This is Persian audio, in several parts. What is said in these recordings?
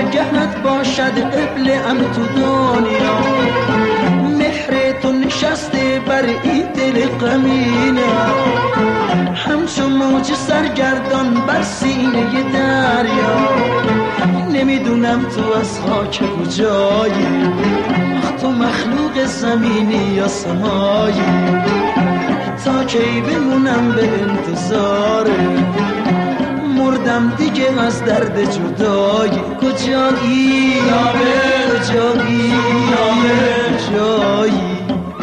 جهت باشد قبل ام تو دنیا، مهر تو نشسته بر این دل غمینه، همچون موج سرگردان بر سینه دریا. نمیدونم تو از خاک کجایی، تو مخلوق زمینی یا سمایی، تا کی بمونم به انتظاره، مردم دیگه از درد جدایی. کجایی کجایی کجایی؟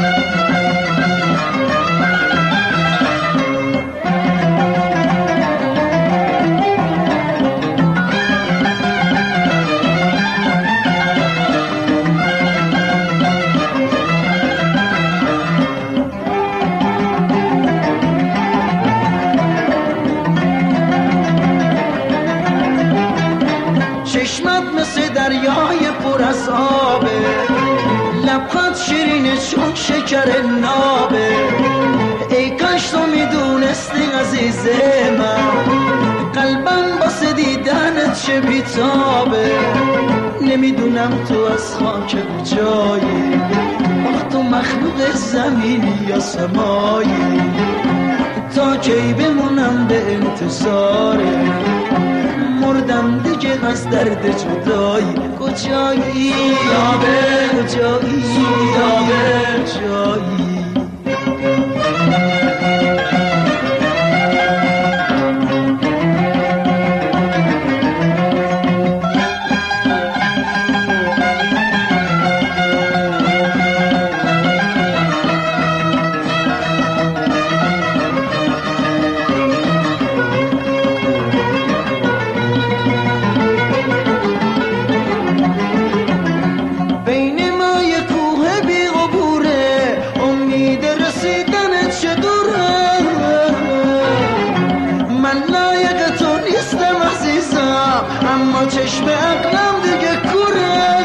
چشمت مثل دریای پر از آبه، لبخند شیرین چون شکر نابه. ای کاش تو میدونستی عزیز من، قلبم واسه دیدنت چه بیتابه. نمیدونم تو از خاک کجایی، تو مخلوق زمینی یا سمایی، تا کی بمونم به انتظاره، مردم دیگه از درد جدایی. کجایی کجایی کجایی؟ اما چشم عقلم دیگه کوره،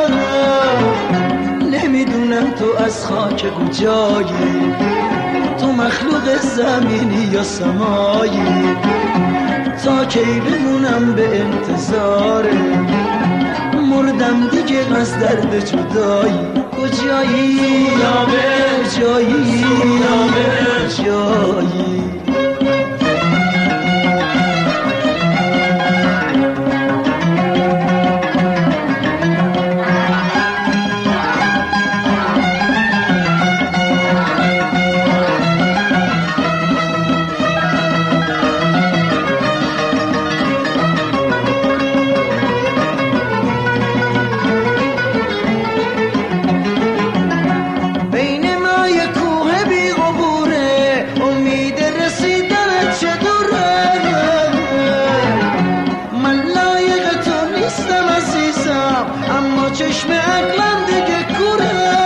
نمیدونم تو از خاک کجایی، تو مخلوق زمینی یا سمایی، تا کی بمونم به انتظاره، مردم دیگه از درد جدایی. کجایی کجایی کجایی؟ چشم عقلم دیگه کوره،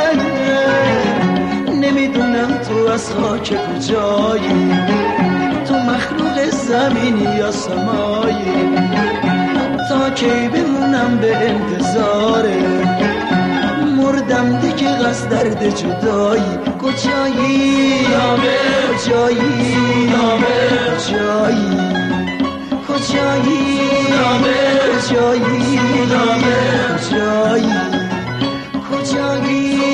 نمیدونم تو از خاک کجایی، تو مخلوق زمینی یا سمایی، تا کی بمونم به انتظاره، مردم دیگه از درد جدایی. کجایی کجایی کجایی؟ کجایی کجایی کجایی؟ کجایی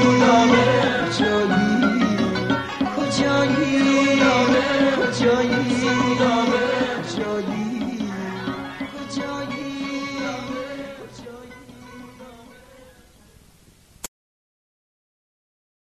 کجایی کجایی؟ کجایی کجایی